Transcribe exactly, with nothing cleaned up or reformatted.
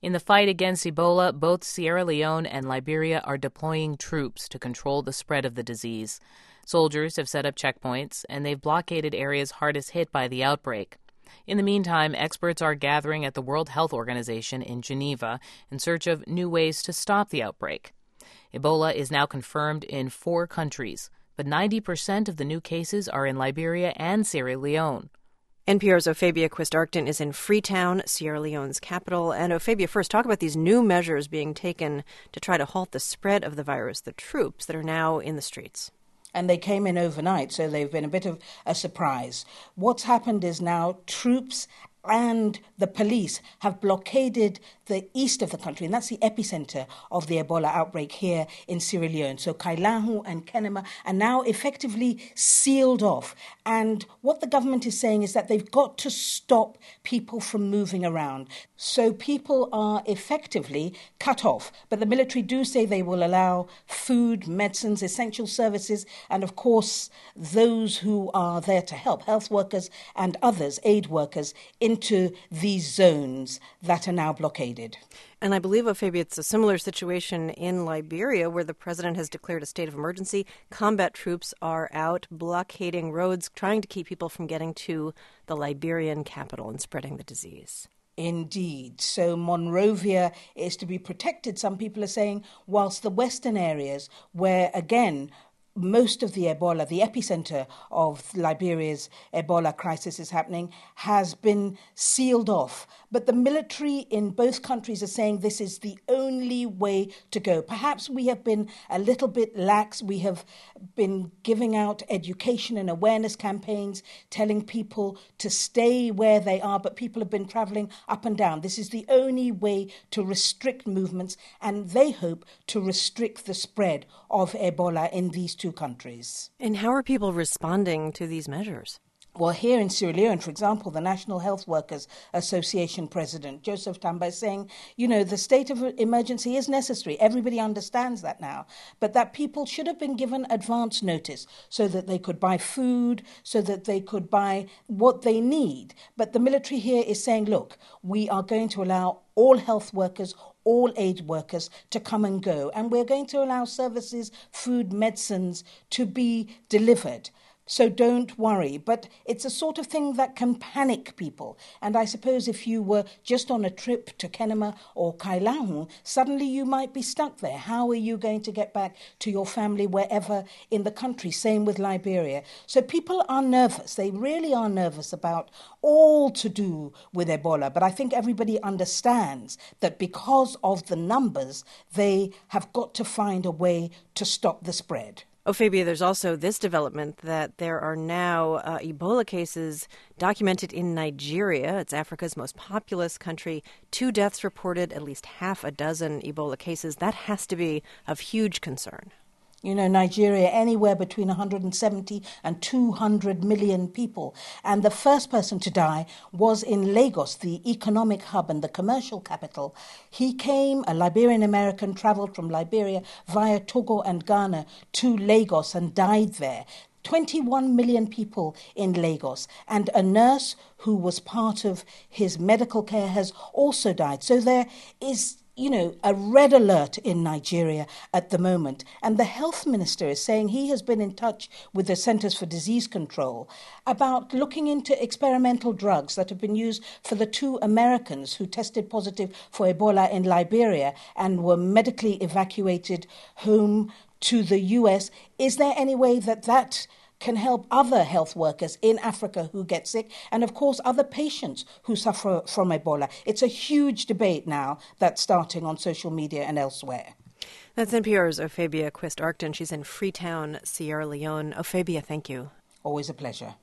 In the fight against Ebola, both Sierra Leone and Liberia are deploying troops to control the spread of the disease. Soldiers have set up checkpoints, and they've blockaded areas hardest hit by the outbreak. In the meantime, experts are gathering at the World Health Organization in Geneva in search of new ways to stop the outbreak. Ebola is now confirmed in four countries, but ninety percent of the new cases are in Liberia and Sierra Leone. N P R's Ophebia Quist-Arcton is in Freetown, Sierra Leone's capital. And Ophebia, first, talk about these new measures being taken to try to halt the spread of the virus, the troops that are now in the streets. And they came in overnight, so they've been a bit of a surprise. What's happened is now troops and the police have blockaded the east of the country, and that's the epicenter of the Ebola outbreak here in Sierra Leone. So Kailahu and Kenema are now effectively sealed off. And what the government is saying is that they've got to stop people from moving around. So people are effectively cut off. But the military do say they will allow food, medicines, essential services, and of course those who are there to help, health workers and others, aid workers, into these zones that are now blockaded. And I believe, Ophebia, it's a similar situation in Liberia where the president has declared a state of emergency. Combat troops are out blockading roads, trying to keep people from getting to the Liberian capital and spreading the disease. Indeed. So Monrovia is to be protected, some people are saying, whilst the western areas where, again, most of the Ebola, the epicenter of Liberia's Ebola crisis is happening, has been sealed off. But the military in both countries are saying this is the only way to go. Perhaps we have been a little bit lax. We have been giving out education and awareness campaigns, telling people to stay where they are, but people have been traveling up and down. This is the only way to restrict movements, and they hope to restrict the spread of Ebola in these two countries. And how are people responding to these measures? Well, here in Sierra Leone, for example, the National Health Workers Association president, Joseph Tamba, is saying, you know, the state of emergency is necessary. Everybody understands that now. But that people should have been given advance notice so that they could buy food, so that they could buy what they need. But the military here is saying, look, we are going to allow all health workers, all aid workers to come and go. And we're going to allow services, food, medicines to be delivered. So don't worry. But it's a sort of thing that can panic people. And I suppose if you were just on a trip to Kenema or Kailahu, suddenly you might be stuck there. How are you going to get back to your family wherever in the country? Same with Liberia. So people are nervous. They really are nervous about all to do with Ebola. But I think everybody understands that because of the numbers, they have got to find a way to stop the spread. Ophebia, there's also this development that there are now uh, Ebola cases documented in Nigeria. It's Africa's most populous country. Two deaths reported, at least half a dozen Ebola cases. That has to be of huge concern. You know, Nigeria, anywhere between one hundred seventy and two hundred million people. And the first person to die was in Lagos, the economic hub and the commercial capital. He came, a Liberian-American, traveled from Liberia via Togo and Ghana to Lagos and died there. twenty-one million people in Lagos, and a nurse who was part of his medical care has also died. So there is, you know, a red alert in Nigeria at the moment. And the health minister is saying he has been in touch with the Centers for Disease Control about looking into experimental drugs that have been used for the two Americans who tested positive for Ebola in Liberia and were medically evacuated home to the U S. Is there any way that that can help other health workers in Africa who get sick, and of course other patients who suffer from Ebola? It's a huge debate now that's starting on social media and elsewhere. That's N P R's Ophebia Quist-Arcton. She's in Freetown, Sierra Leone. Ophebia, thank you. Always a pleasure.